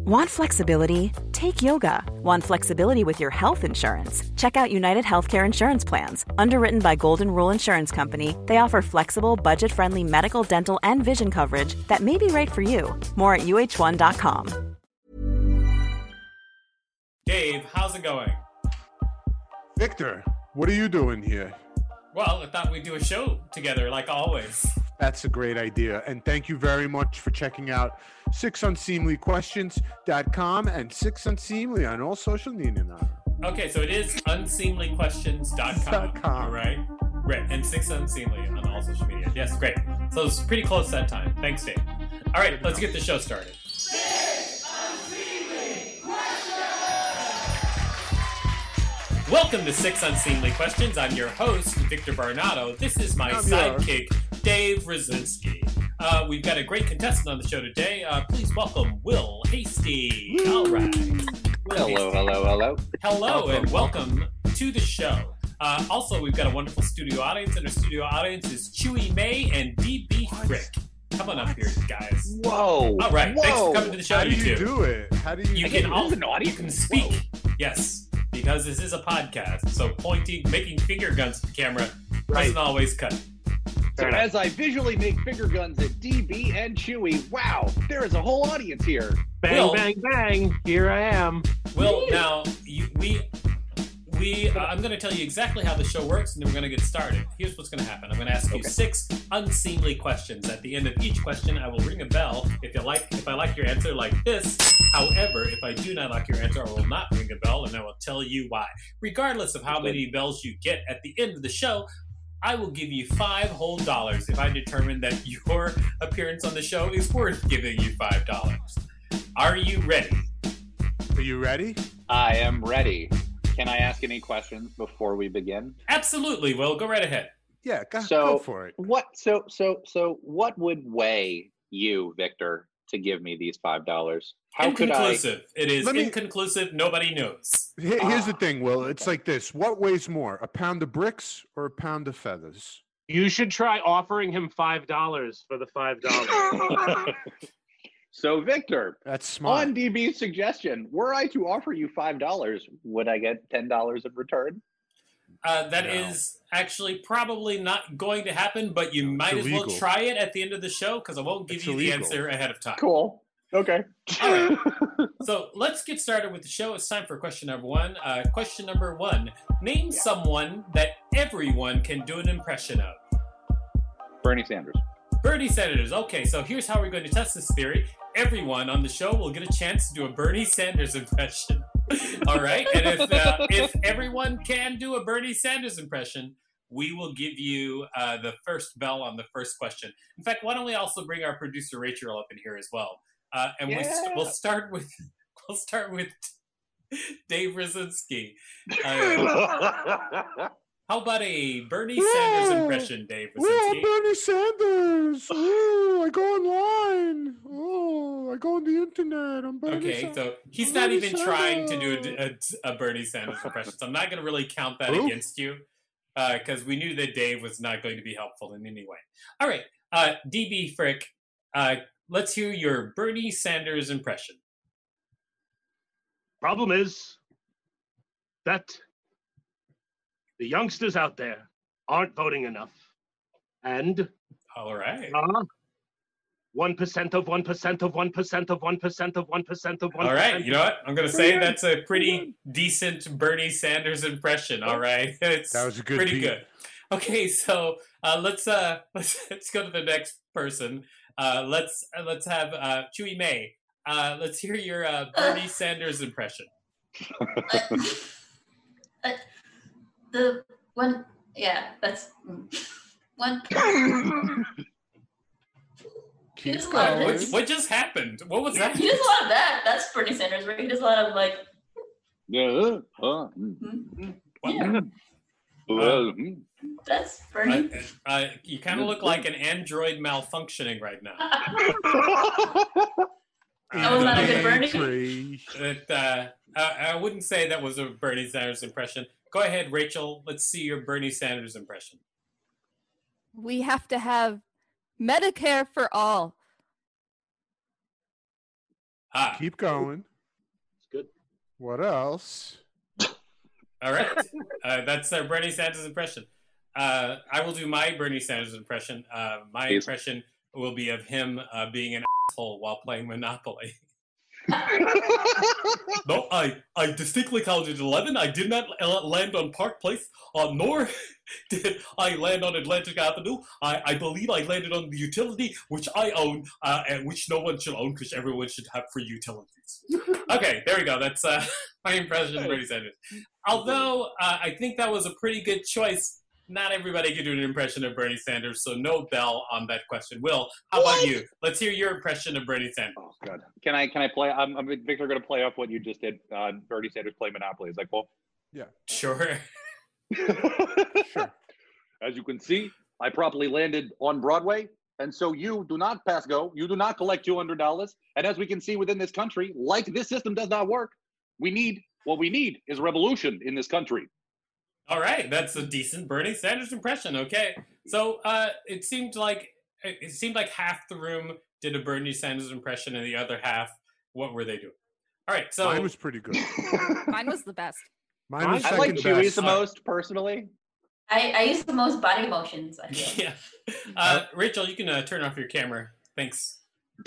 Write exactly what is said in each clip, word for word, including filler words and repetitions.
Want flexibility? Take yoga. Want flexibility with your health insurance? Check out United Healthcare Insurance Plans. Underwritten by Golden Rule Insurance Company, they offer flexible, budget-friendly medical, dental, and vision coverage that may be right for you. More at U H one dot com. Dave, how's it going? Victor, what are you doing here? Well, I thought we'd do a show together, like always. That's a great idea. And thank you very much for checking out six unseemly questions dot com and six unseemly on all social media now. Okay, so it is unseemly questions dot com, all right? Right, and six unseemly on all social media. Yes, great. So it's pretty close that time. Thanks, Dave. All right, let's get the show started. Six Unseemly Questions! Welcome to Six Unseemly Questions. I'm your host, Victor Barnato. This is my I'm sidekick, Dave Rosinski. Uh, we've got a great contestant on the show today. Uh, please welcome Will Hasty. All right. Hello, hello, hello. Hello, and welcome to the show. Uh, also, we've got a wonderful studio audience, and our studio audience is Chewy May and D B Frick. Come on up here, guys. Whoa. All right, Whoa. thanks for coming to the show, How do you you two. do it? How do you, You do can it? all, an audience? you can speak. Whoa. Yes, because this is a podcast, so pointing, making finger guns to the camera Right. doesn't always cut. So as I visually make finger guns at D B and Chewy, wow, there is a whole audience here. Bang, Will. bang, bang. Here I am. Well, now, you, we, we, uh, I'm going to tell you exactly how the show works, and then we're going to get started. Here's what's going to happen. I'm going to ask you Okay. six unseemly questions. At the end of each question, I will ring a bell if you like. If I like your answer, like this. However, if I do not like your answer, I will not ring a bell, and I will tell you why. Regardless of how many bells you get at the end of the show, I will give you five whole dollars if I determine that your appearance on the show is worth giving you five dollars. Are you ready? Are you ready? I am ready. Can I ask any questions before we begin? Absolutely, Will. Go right ahead. Yeah, go, So go for it. what? So so so what would weigh you, Victor, to give me these five dollars? How could I? Inconclusive. It is Let me- inconclusive. Nobody knows. Here- Here's the Ah. thing, Will. It's like this. What weighs more, a pound of bricks or a pound of feathers? You should try offering him five dollars for the five dollars. So Victor, That's smart. on D B's suggestion, were I to offer you five dollars, would I get ten dollars in return? Uh, that No. is actually probably not going to happen, but you might as well illegal. try it at the end of the show because I won't give It's you illegal. the answer ahead of time. Cool. Okay. All right. So let's get started with the show. It's time for question number one. Uh, question number one. Name someone that everyone can do an impression of. Bernie Sanders. Bernie Sanders. Okay, so here's how we're going to test this theory. Everyone on the show will get a chance to do a Bernie Sanders impression. All right? And if uh, if everyone can do a Bernie Sanders impression, we will give you uh, the first bell on the first question. In fact, why don't we also bring our producer Rachel up in here as well? Uh, and we st- Yeah. we'll start with we'll start with Dave Rosinski. Uh, how about a Bernie Sanders Whoa. impression, Dave Oh, Rosinski? Bernie Sanders. Oh, I go online. Oh, I go on the internet. I'm Bernie Okay, Sanders. so he's I'm not Bernie even trying to do Sanders. a, a, a Bernie Sanders impression, so I'm not going to really count that Who? against you because we knew that Dave was not going to be helpful in any way. All right, uh, D B Frick, uh, let's hear your Bernie Sanders impression. Problem is that the youngsters out there aren't voting enough. And All right. uh, one percent of one percent of one percent of one percent of one percent of one All percent. right, you know what? I'm going to say that's a pretty decent Bernie Sanders impression. All right, it's That was a good pretty beat. good. Okay, so uh, let's uh, let's let's go to the next person. Uh, let's uh, let's have uh, Chewy May. Uh, let's hear your uh, Bernie Sanders impression. Uh, the one, yeah, that's one. He does a lot of Uh, what, this. what just happened? What was that? He does a lot of that. That's Bernie Sanders, right? He does a lot of like. Yeah. Huh. hmm, What? Yeah, Well, hmm. that's Bernie. Uh, uh, you kind of look like an android malfunctioning right now. That was not a good Bernie. Tree. It, uh, I, I wouldn't say that was a Bernie Sanders impression. Go ahead, Rachel. Let's see your Bernie Sanders impression. We have to have Medicare for all. Ah, Keep going. It's good. What else? all right. Uh, that's uh, Bernie Sanders' impression. Uh, I will do my Bernie Sanders impression. Uh, my Please. impression will be of him uh, being an asshole while playing Monopoly. No, I, I distinctly counted eleven. I did not uh, land on Park Place, uh, nor did I land on Atlantic Avenue. I, I believe I landed on the utility, which I own, uh, and which no one should own because everyone should have free utilities. Okay, there we go. That's uh, my impression of Bernie Sanders. Although uh, I think that was a pretty good choice, not everybody can do an impression of Bernie Sanders, so no bell on that question. Will, how What? about you? Let's hear your impression of Bernie Sanders. Oh God! Can I can I play? I'm, I'm Victor. Going to play off what you just did. Uh, Bernie Sanders play Monopoly. Is that cool? Sure. Sure. As you can see, I properly landed on Broadway, and so you do not pass go. You do not collect two hundred dollars. And as we can see within this country, like this system does not work. We need what we need is revolution in this country. All right, that's a decent Bernie Sanders impression. Okay, so uh, it seemed like it seemed like half the room did a Bernie Sanders impression, and the other half, what were they doing? All right, so Mine was pretty good. Mine was the best. Mine was I second like Chewy's best. the most personally. I, I use the most body motions. I feel. yeah. Uh, Rachel, you can uh, turn off your camera. Thanks.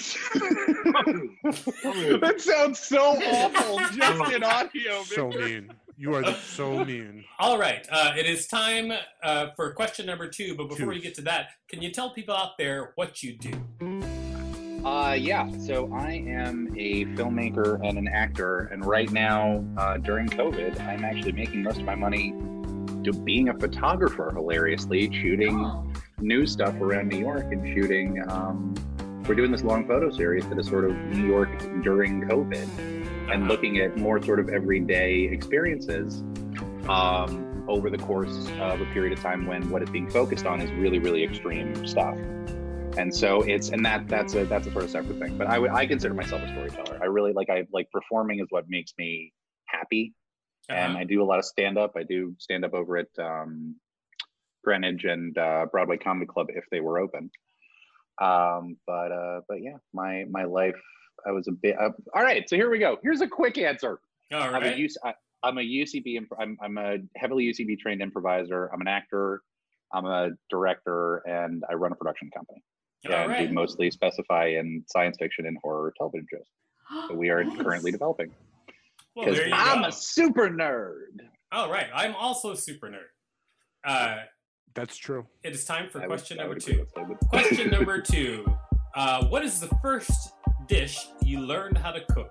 That sounds so awful just in audio. So mean. You are so mean. All right, uh, it is time uh, for question number two. But before Two. we get to that, can you tell people out there what you do? Uh, yeah, so I am a filmmaker and an actor, and right now, uh, during COVID, I'm actually making most of my money do, being a photographer, hilariously, shooting Oh. new stuff around New York and shooting, um, we're doing this long photo series that is sort of New York during COVID, and looking at more sort of everyday experiences um, over the course of a period of time when what is being focused on is really, really extreme stuff. And so it's and that that's a that's a sort of separate thing. But I would I consider myself a storyteller. I really like I like performing is what makes me happy. And Uh-huh. I do a lot of stand up. I do stand up over at um, Greenwich and uh, Broadway Comedy Club if they were open. Um, but uh, but yeah, my my life. I was a bit. Uh, all right, so here we go. Here's a quick answer. All I'm a right. U C, I, I'm a U C B. imp- I'm I'm a heavily U C B trained improviser. I'm an actor. I'm a director, and I run a production company. All And right. we mostly specify in science fiction and horror television shows that we are Nice. currently developing. Well, Because there you I'm go. a super nerd. All right, I'm also a super nerd. Uh, That's true. it is time for I would- question I number would two. agree with- I would- Question number two. Uh, what is the first dish you learned how to cook?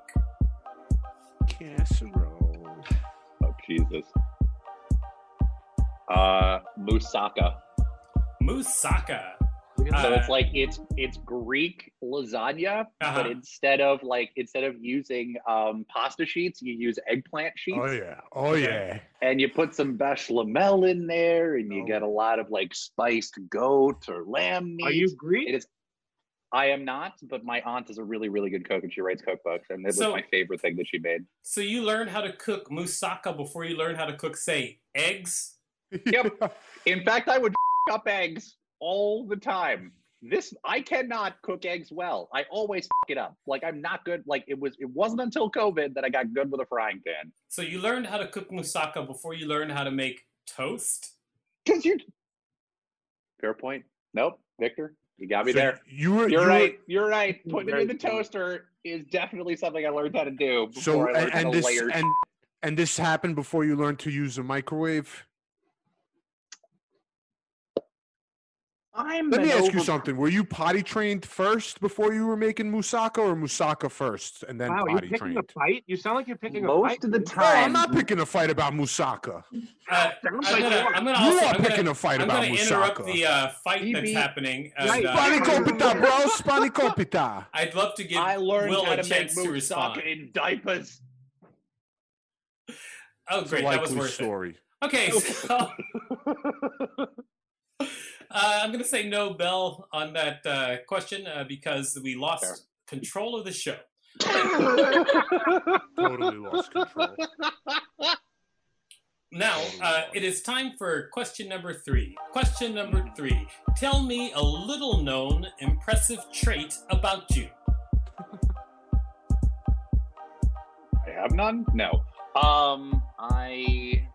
Casserole. Oh Jesus. Uh, moussaka. Moussaka. So Uh, it's like it's it's Greek lasagna, Uh-huh. but instead of like instead of using um, pasta sheets, you use eggplant sheets, Oh yeah. Oh yeah. and you put some bechamel in there, and you Oh. get a lot of like spiced goat or lamb meat. Are you Greek? It is. I am not, but my aunt is a really really good cook, and she writes cookbooks, and it was So- my favorite thing that she made. So you learned how to cook moussaka before you learned how to cook, say, eggs? Yep. In fact, I would up eggs all the time. This I cannot cook eggs well. I always it up. Like I'm not good. Like it was. It wasn't until COVID that I got good with a frying pan. So you learned how to cook moussaka before you learned how to make toast? Cause you. Fair point. Nope, Victor, you got me So there. You were. You're you were- right. You're right. Putting it Very in the true. toaster is definitely something I learned how to do before So I learned and, how and to this layer. and and this happened before you learned to use a microwave. I'm Let an me ask you over- something. Were you potty trained first before you were making moussaka, or moussaka first and then Wow, you're potty picking trained? a fight? You sound like you're picking a Most fight. of the dude. No, I'm time. not picking a fight about moussaka. Uh, Sounds I'm like gonna, you are. I'm gonna You also, are I'm gonna, picking a fight I'm about gonna interrupt moussaka. the uh, fight He that's beat- happening. And, Right. uh, Spani kopita, bro. Spani kopita. I'd love to give I learned Will how a to make chance to respond. moussaka in diapers. Oh, It's a great, that was likely worth story. it. Okay, so uh, I'm going to say no bell on that uh, question uh, because we lost Fair. control of the show. Totally lost control. Now, uh, it is time for question number three. Question number three. Tell me a little known impressive trait about you. have none? No. Um, I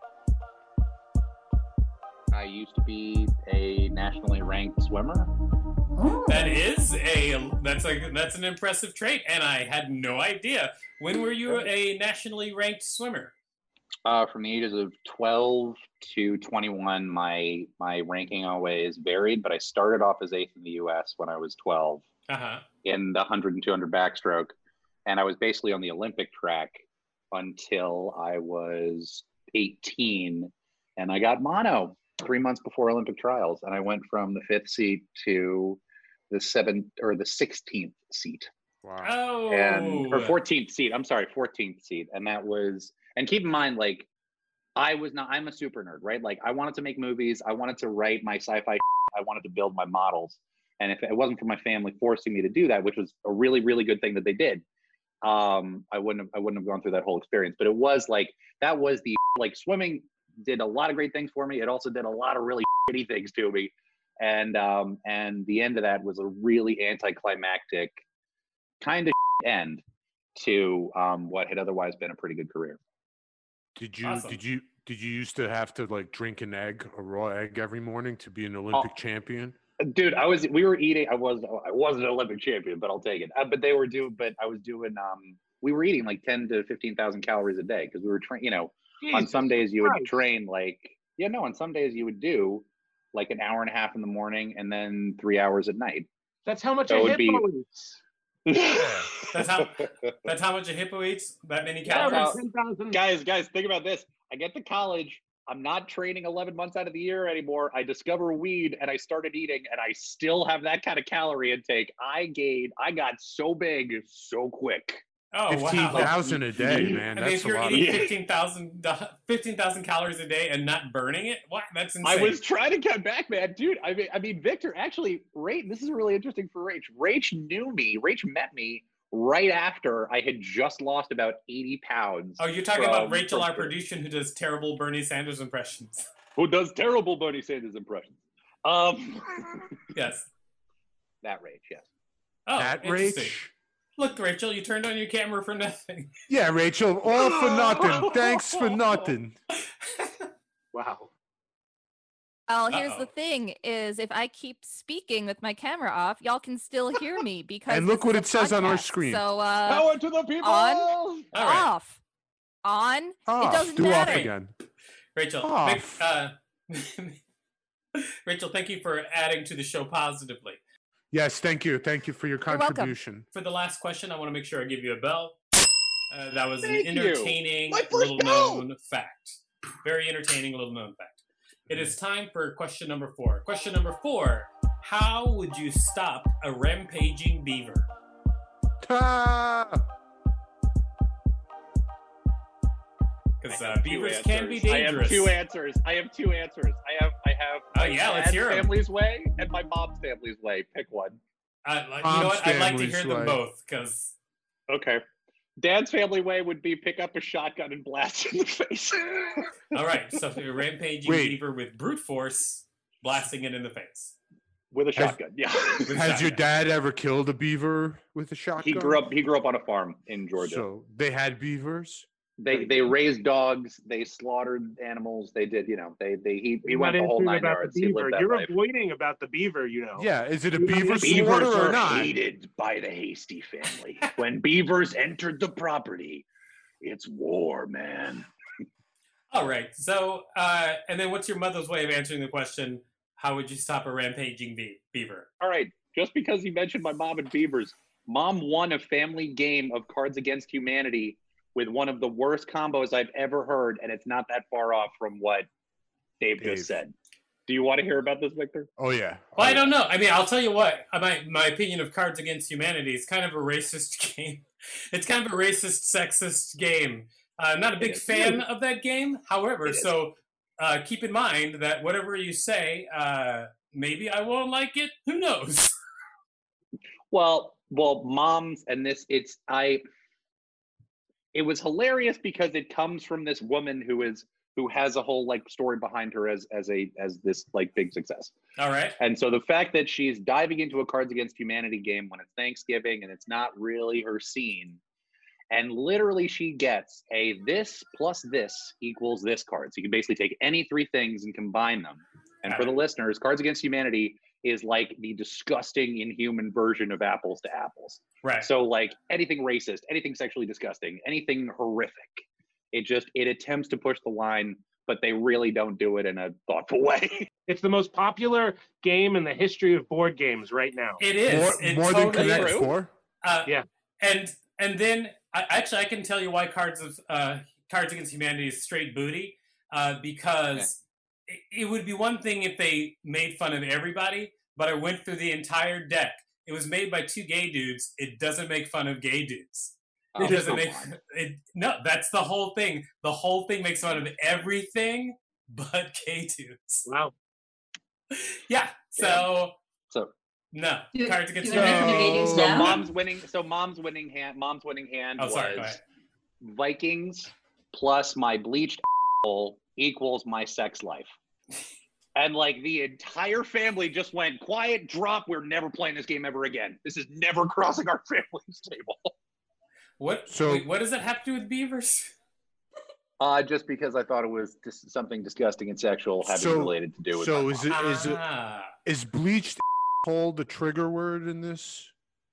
I used to be a nationally ranked swimmer. That is a that's a that's an impressive trait, and I had no idea. When were you a nationally ranked swimmer? Uh, from the ages of twelve to twenty-one, my my ranking always varied, but I started off as eighth in the U S when I was twelve Uh-huh. in the one hundred and two hundred backstroke, and I was basically on the Olympic track until I was eighteen, and I got mono three months before Olympic trials, and I went from the fifth seat to the seventh or the sixteenth seat. Wow. Oh. And or fourteenth seat. I'm sorry, fourteenth seat, and that was. And keep in mind, like, I was not. I'm a super nerd, right? Like, I wanted to make movies. I wanted to write my sci-fi. I wanted to build my models. And if it wasn't for my family forcing me to do that, which was a really, really good thing that they did, um, I wouldn't have. I wouldn't have gone through that whole experience. But it was like that was the like swimming did a lot of great things for me. It also did a lot of really shitty things to me. And um, and the end of that was a really anticlimactic kind of end to um, what had otherwise been a pretty good career. Did you Awesome. did you did you used to have to like drink an egg, a raw egg every morning to be an Olympic Oh. champion? Dude, I was we were eating. I was I wasn't an Olympic champion, but I'll take it. Uh, but they were doing. But I was doing. Um, we were eating like ten to fifteen thousand calories a day because we were training. You know, on Jesus some days you would Christ. train like yeah no. On some days you would do like an hour and a half in the morning and then three hours at night. That's how much So a it would hippo be- eats. That's how that's how much a hippo eats? That many Yeah, calories? like ten thousand. guys, guys, think about this. I get to college. I'm not training eleven months out of the year anymore. I discover weed and I started eating and I still have that kind of calorie intake. I gained, I got so big so quick. Oh, Fifteen wow. thousand a day, man. I mean, That's if a you're lot. eating Of, fifteen thousand fifteen thousand calories a day and not burning it, what? That's insane. I was trying to cut back, man. Dude, I mean, I mean, Victor, actually, Rach, this is really interesting for Rach. Rach knew me. Rach met me right after I had just lost about eighty pounds. Oh, you're talking about from- Rachel, from- our producer, who does terrible Bernie Sanders impressions. Who does terrible Bernie Sanders impressions. Um, Yes. that Rach, yes. Oh, that interesting. Rach? Look, Rachel, you turned on your camera for nothing. Yeah, Rachel, all for nothing. Thanks for nothing. Wow. Well, here's Uh-oh. the thing: is if I keep speaking with my camera off, y'all can still hear me because And look this what is it a says on our podcast. screen. So uh, Power to the people! on? All right. off, on. Off. It doesn't Do matter. off again. Rachel, Off. Vic, uh, Rachel, thank you for adding to the show positively. Yes, thank you. Thank you for your You're welcome. contribution. For the last question, I want to make sure I give you a bell. Uh, that was Thank an you. entertaining My first little bell. known fact. Very entertaining little known fact. It is time for question number four. Question number four. How would you stop a rampaging beaver? Ta! Because I uh, have two beavers can be answers. dangerous. I have two answers. I have two answers. I have I have Oh, my yeah, let's dad's hear 'em. family's way and my mom's family's way. Pick one. Uh, like, you Mom's know what? I'd like to family's hear them way. both because Okay. Dad's family way would be pick up a shotgun and blast in the face. all right. So if you're a rampaging Wait. beaver with brute force, blasting it in the face. With a Has- shotgun. Yeah. With Has your shotgun. dad ever killed a beaver with a shotgun? he grew up he grew up on a farm in Georgia. So they had beavers? They they raised dogs, they slaughtered animals, they did, you know, they they he, he You're went not the whole answering nine about yards. the He beaver. lived that You're life. avoiding about the beaver, you know. Yeah, is it a You're not beaver answering- slaughter Beavers or are not? hated by the Hasty family. When beavers entered the property, it's war, man. All right. So, uh, and then what's your mother's way of answering the question? How would you stop a rampaging be- beaver? All right, just because you mentioned my mom and beavers, mom won a family game of Cards Against Humanity with one of the worst combos I've ever heard, and it's not that far off from what Dave, Dave. just said. Do you want to hear about this, Victor? Oh, yeah. Well, I don't know. I mean, I'll tell you what. uh, My my opinion of Cards Against Humanity is kind of a racist game. It's kind of a racist, sexist game. I'm not a big It is. fan of that game. However, It is. so uh, keep in mind that whatever you say, uh, maybe I won't like it. Who knows? Well, well, moms and this, it's I. It was hilarious because it comes from this woman who is who has a whole like story behind her as as a as this like big success. All right. And so the fact that she's diving into a Cards Against Humanity game when it's Thanksgiving and it's not really her scene, And literally she gets a this plus this equals this card. So you can basically take any three things and combine them. And for the listeners, Cards Against Humanity is like the disgusting, inhuman version of apples to apples. Right. So like anything racist, anything sexually disgusting, anything horrific. It just, it attempts to push the line, but they really don't do it in a thoughtful way. It's the most popular game in the history of board games right now. It is. More, it more totally than Connect is. Four? Uh, Yeah. And and then I, actually I can tell you why Cards of uh, Cards Against Humanity is straight booty uh, because it, it would be one thing if they made fun of everybody, but I went through the entire deck. It was made by two gay dudes. It doesn't make fun of gay dudes. It Oh, doesn't come make on. it. No, that's the whole thing. The whole thing makes fun of everything but gay dudes. Wow. Yeah. So So no, Do- Cards Against do we mention the Humanity. ratings So now? mom's winning. So mom's winning hand. Mom's winning hand Oh, was sorry. Go ahead. Vikings plus my bleached asshole equals my sex life. And like the entire family just went quiet, drop. We're never playing this game ever again. This is never crossing our family's table. What? So- wait, what does it have to do with beavers? Uh, just because I thought it was just something disgusting and sexual having So- related to do with. So my is mom. it is it Ah. is bleached hold the trigger word in this?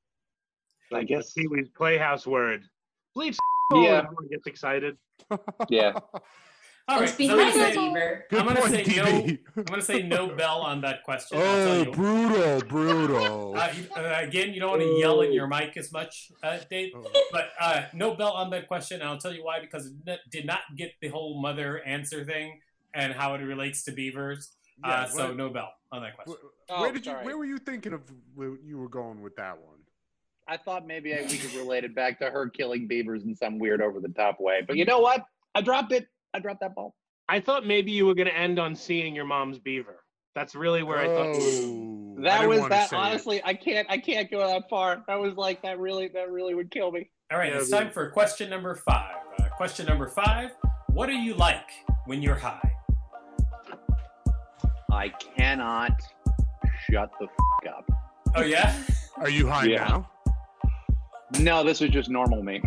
I guess. Pee Wee's Playhouse word. Bleach. Yeah. Everyone gets excited. Yeah. All What's right, so I'm behind gonna the say, beaver? Good I'm gonna point, say D no. B. I'm gonna say no bell on that question. I'll Oh, tell you. brutal, brutal. Uh, you- uh, again, you don't want to yell in your mic as much, uh, Dave. Oh. But uh, no bell on that question, and I'll tell you why. Because it n- did not get the whole mother answer thing and how it relates to beavers. Yeah, uh, so what- no bell on that question. Where, Oh, where did you? sorry. Where were you thinking of? Where you were going with that one? I thought maybe I, we could relate it back to her killing beavers in some weird over the top way. But you know what? I dropped it. I dropped that ball. I thought maybe you were going to end on seeing your mom's beaver. That's really where I thought. Oh, I That didn't was wanna that. say it. Honestly, I can't. I can't go that far. That was like that. Really, that really would kill me. All right, Yeah, it's the- time for question number five. Uh, question number five: what do you like when you're high? I cannot shut the f- up. Oh yeah. Are you high Yeah. now? No, this is just normal me.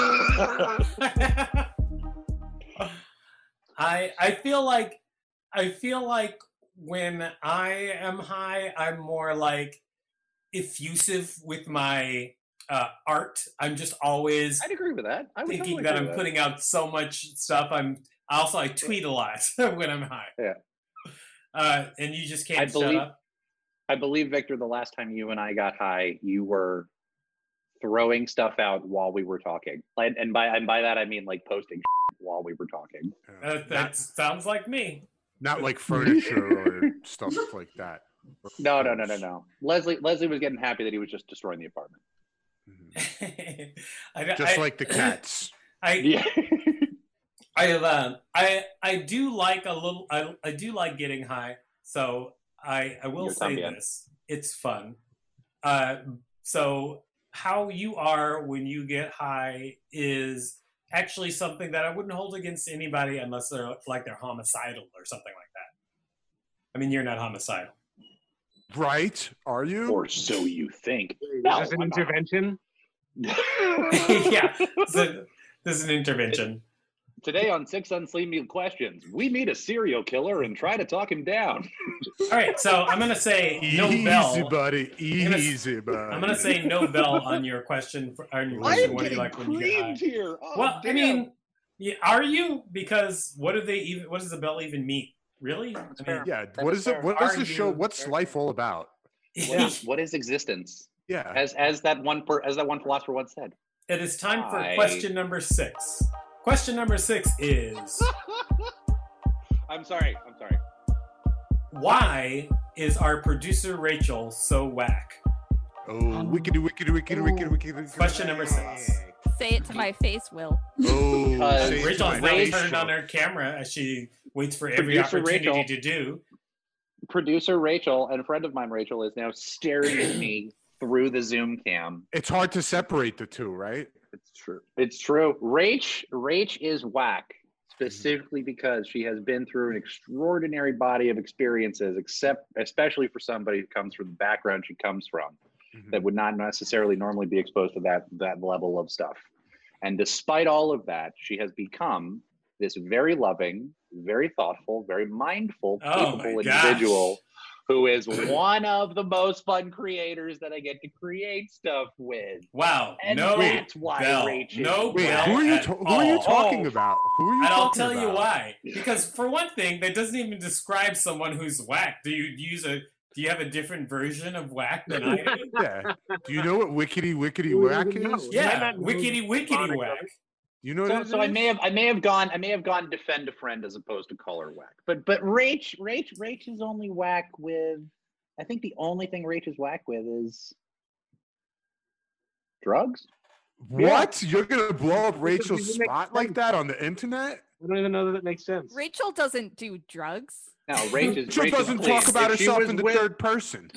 I I feel like I feel like when I am high, I'm more like effusive with my uh, art. I'm just always I'd agree with that. I would thinking totally that agree I'm with putting out so much stuff. I'm also I tweet a lot when I'm high. Yeah. Uh, and you just can't I shut believe- up. I believe, Victor, the last time you and I got high, you were throwing stuff out while we were talking. And, and by and by that I mean like posting while we were talking. Yeah. Uh, that not, sounds like me. not like furniture or stuff like that. No, no, no, no, no. Leslie Leslie was getting happy that he was just destroying the apartment. Mhm. I, Just I- like the cats. I Yeah. I have uh, I I do like a little I, I do like getting high, so I I will You're say también. this. It's fun. Uh so how you are when you get high is actually something that I wouldn't hold against anybody unless they're like they're homicidal or something like that. I mean, you're not homicidal. Right? Are you? Or so you think. Is No, this an I'm not. intervention? Yeah. So this is an intervention. Today on Six Unsleepy Questions, we meet a serial killer and try to talk him down. All right, so I'm gonna say no Easy, bell. buddy. gonna- Easy, buddy. I'm gonna say no bell on your question. For, on your I question, am what do you getting like when you get high? creamed here. Oh, Well, I damn. mean, yeah, are you? Because what do they even? What does the bell even mean? Really? I mean, fair. Yeah. That's What is fair. it? What is Are the show? you- What's life all about? What, what is existence? Yeah. As as that one per, as that one philosopher once said. it is time for I- question number six. Question number six is: I'm sorry. I'm sorry. why is our producer Rachel so whack? Oh, wickedy, wickedy, wickedy, wickedy, wickedy. Question number six. Say it to my face, Will. Oh, Because say it to Rachel's my now face, turned on Sean. her camera as she waits for every Producer opportunity Rachel. to do. Producer Rachel and a friend of mine, Rachel, is now staring at me through the Zoom cam. It's hard to separate the two, right? It's true. It's true. Rach, Rach is whack, specifically because she has been through an extraordinary body of experiences, except especially for somebody who comes from the background she comes from, Mhm. that would not necessarily normally be exposed to that that level of stuff. And despite all of that, she has become this very loving, very thoughtful, very mindful, Oh capable my gosh. individual who is one of the most fun creators that I get to create stuff with. Wow. And no that's why Bell. Rachel- No Wait, Bell who are you? at Ta- who are you all. talking Oh. about? Who are you And I'll talking tell about? you why. Because for one thing, that doesn't even describe someone who's whack. Do you use a? Do you have a different version of whack than I do? Yeah. Do you know what wickety wickety Who whack doesn't know? is? Yeah. Yeah, not know wickety the wickety phonics of whack. it. You know what So, it so I is? may have I may have gone I may have gone defend a friend as opposed to color whack. But but Rach Rach Rach is only whack with I think the only thing Rach is whack with is drugs. What? You're gonna blow up Rachel's Doesn't make spot like sense. that on the internet? I don't even know that it makes sense. Rachel doesn't do drugs. No, Rach is Rachel Rach is doesn't clean. talk about If she herself was in the with- third person.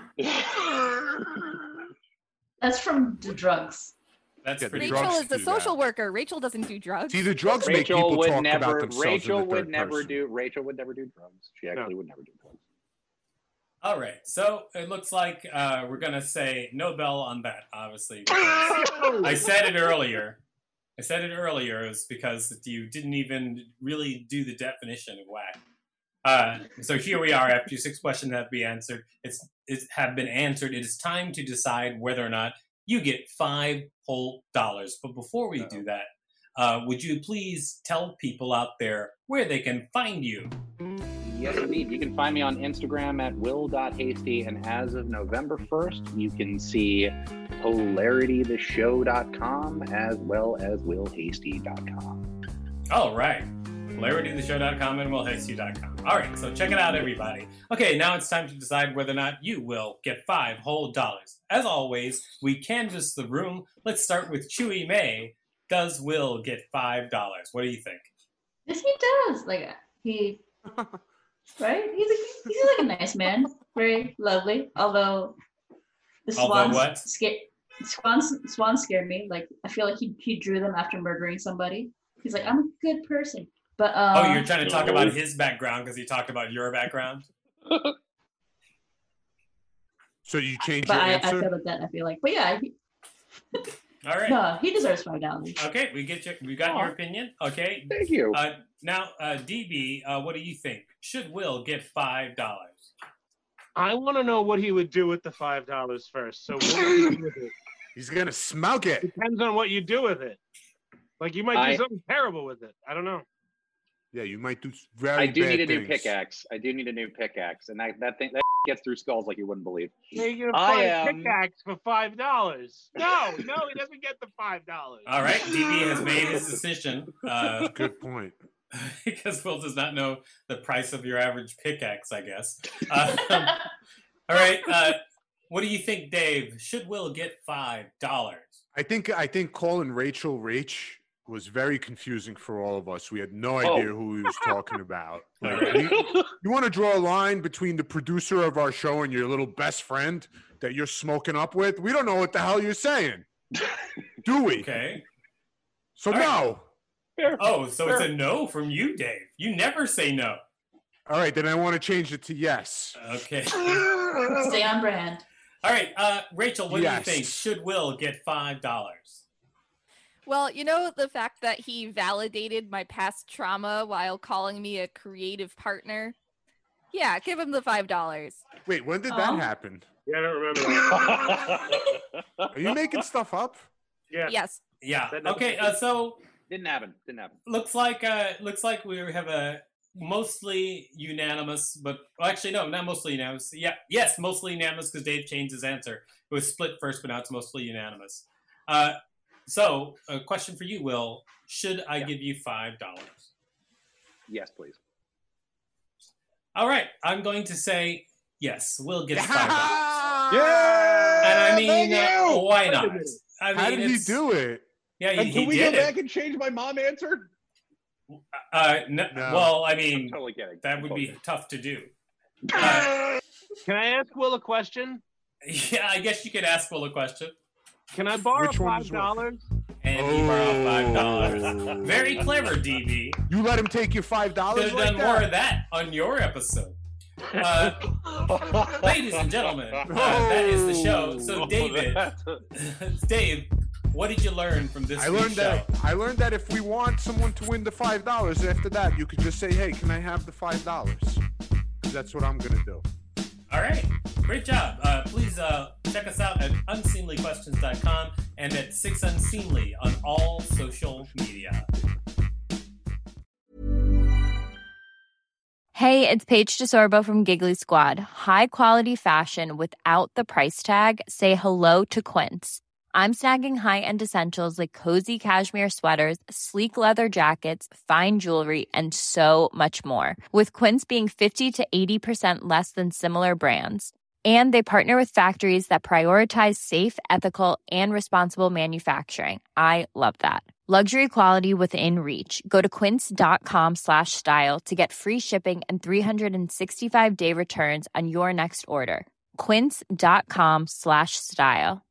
That's from the drugs. That's Yeah, the pretty. drugs Rachel is a do social that. worker. Rachel doesn't do drugs. See, the drugs make Rachel people would talk never about themselves Rachel in the would third never person. do Rachel would never do drugs. She actually No. would never do drugs. All right. So it looks like uh, we're gonna say no Bell on that, obviously. because I said it earlier. I said it earlier is because you didn't even really do the definition of whack. Uh, so here we are after six questions have been answered. It's it have been answered. It is time to decide whether or not you get five whole dollars. But before we do that, uh, would you please tell people out there where they can find you? Yes, indeed. You can find me on Instagram at will dot hasty, and as of November first, you can see hilarity the show dot com as well as will hasty dot com. All right. hilarity the show dot com and will hasty dot com. All right, so check it out, everybody. Okay, now it's time to decide whether or not you will get five whole dollars. As always, we canvass the room. Let's start with Chewy May. Does Will get five dollars? What do you think? Yes, he does. Like he, right? He's a, he's like a nice man, very lovely. Although the Although swans what? scared swans swans scared me. Like I feel like he he drew them after murdering somebody. He's like, I'm a good person. But um, Oh, you're trying to talk about his background because he talked about your background? So you change but your I, I answer? feel like that. I feel like, but yeah, he, All right. no, he deserves five dollars. Okay, we get you. We got Aw. your opinion. Okay. Thank you. Uh, now, uh, D B, uh, what do you think? Should Will get five dollars? I want to know what he would do with the five dollars first. So what would he do with it? He's gonna smoke it. Depends on what you do with it. Like you might do I- something terrible with it. I don't know. Yeah, you might do very I do bad need a new things. pickaxe. I do need a new pickaxe, and that that thing that gets through skulls like you wouldn't believe. You're gonna I find a am- pickaxe for five dollars. No, no, he doesn't get the five dollars. All right, D B has made his decision. Uh, Good point. because Will does not know the price of your average pickaxe, I guess. Uh, all right, uh, what do you think, Dave? Should Will get five dollars? I think I think calling Rachel Rach was very confusing for all of us. We had no Oh. idea who he was talking about. Like, All right. we- you want to draw a line between the producer of our show and your little best friend that you're smoking up with? We don't know what the hell you're saying, do we? Okay. So All right. no. Oh, so it's a no from you, Dave. You never say no. All right, then I want to change it to yes. Okay. Stay on brand. All right, uh, Rachel, what Yes. do you think? Should Will get five dollars? Well, you know, the fact that he validated my past trauma while calling me a creative partner. Yeah, give him the five dollars. Wait, when did that Aw. happen? Yeah, I don't remember that. Are you making stuff up? Yeah. Yes. Yeah. That never Okay. Uh, so Didn't happen. Didn't happen. looks like uh, looks like we have a mostly unanimous, but well, actually no, not mostly unanimous. Yeah, yes, mostly unanimous because Dave changed his answer. It was split first, but now it's mostly unanimous. Uh, so, a question for you, Will: should I Yeah. give you five dollars? Yes, please. All right, I'm going to say yes. Will gets five dollars, Yeah. and I mean, Thank uh, you. why not? minute. I mean, How did he it's- do it? Yeah, he, And can he we did go it. back and change my mom answer? Uh, no, No. Well, I I'm mean, totally kidding. that would be Totally tough to do. Uh, Can I ask Will a question? yeah, I guess you could ask Will a question. Can I borrow Which one five is what? dollars? And he borrowed five Oh. dollars. Very clever, D B. You let him take your five Could dollars have like done that? more of that on your episode. Uh, ladies and gentlemen, uh, that is the show. So, David, Dave, What did you learn from this I week's learned show? that I learned that if we want someone to win the five dollars, after that you could just say, "Hey, can I have the five dollars?" That's what I'm gonna do. All right, great job. Uh, please uh, check us out at unseemly questions dot com and at Six Unseemly on all social media. Hey, it's Paige DeSorbo from Giggly Squad. High quality fashion without the price tag. Say hello to Quince. I'm snagging high-end essentials like cozy cashmere sweaters, sleek leather jackets, fine jewelry, and so much more. With Quince being fifty to eighty percent less than similar brands. And they partner with factories that prioritize safe, ethical, and responsible manufacturing. I love that. Luxury quality within reach. Go to quince.com slash style to get free shipping and three sixty-five day returns on your next order. Quince.com slash style.